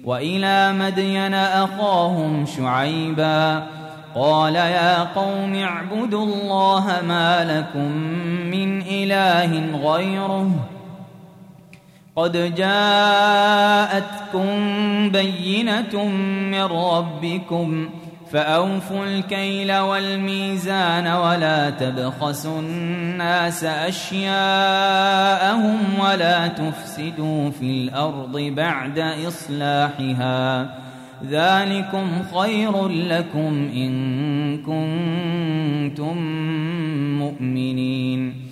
وإلى مدين أخاهم شعيبا قال يا قوم اعبدوا الله ما لكم من إله غيره قد جاءتكم بينة من ربكم فأوفوا الكيل والميزان ولا تبخسوا الناس أشياءهم ولا تفسدوا في الأرض بعد إصلاحها ذلكم خير لكم إن كنتم مؤمنين